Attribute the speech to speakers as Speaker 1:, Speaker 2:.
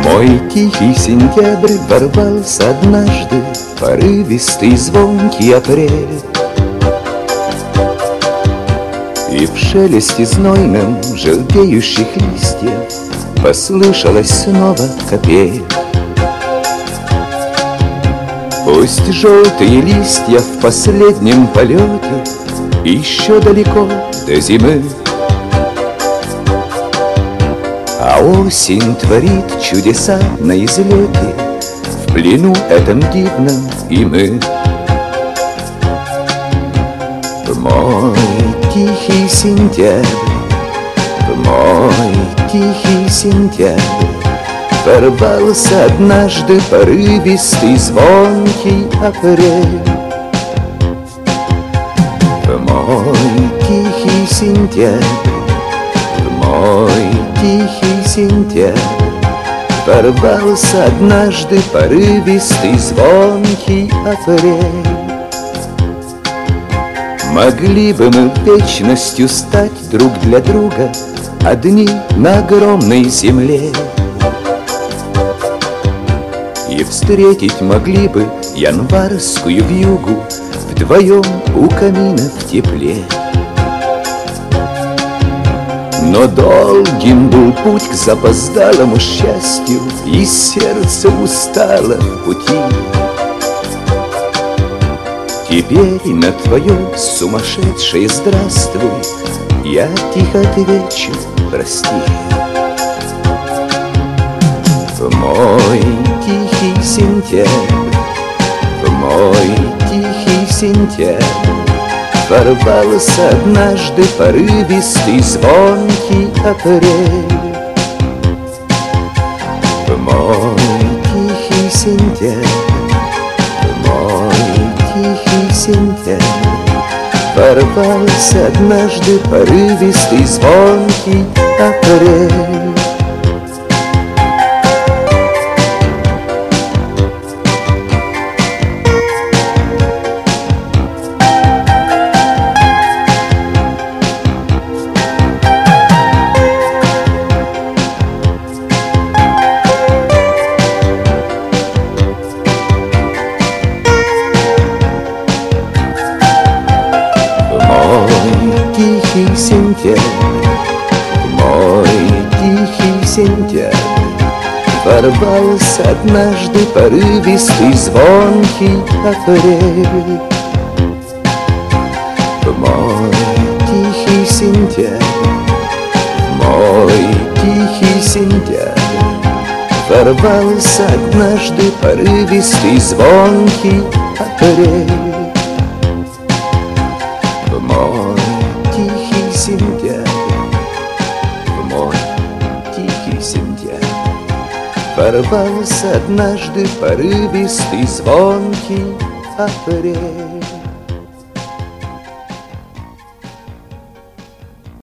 Speaker 1: Мой тихий сентябрь ворвался однажды, порывистый звонкий апрель. И в шелесте знойном желтеющих листьев послышалась снова капель. Пусть желтые листья в последнем полете еще далеко до зимы, а осень творит чудеса на излете, в плену этом дивном и мы. Мой тихий сентябрь, мой тихий сентябрь, ворвался однажды порывистый звонкий апрель. Мой тихий сентябрь, мой тихий сентябрь, ворвался однажды порывистый звонкий апрель. Могли бы мы вечностью стать друг для друга одни на огромной земле, и встретить могли бы январскую вьюгу вдвоем у камина в тепле. Но долгим был путь к запоздалому счастью, и сердце устало в пути. Теперь на твое сумасшедшее здравствуй я тихо отвечу прости. Мой тихий сентябрь, мой тихий сентябрь, ворвался однажды порывистый звонкий апрель. Мой тихий сентябрь, мой тихий сентябрь, ворвался однажды порывистый звонкий апрель. Тихий сентябрь, мой тихий сентябрь, ворвался однажды порывистый звонкий апрель. Мой тихий сентябрь, мой тихий сентябрь, ворвался однажды порывистый звонкий апрель. Мой тихий сентябрь, мой тихий сентябрь, ворвался однажды порывистый звонкий апрель.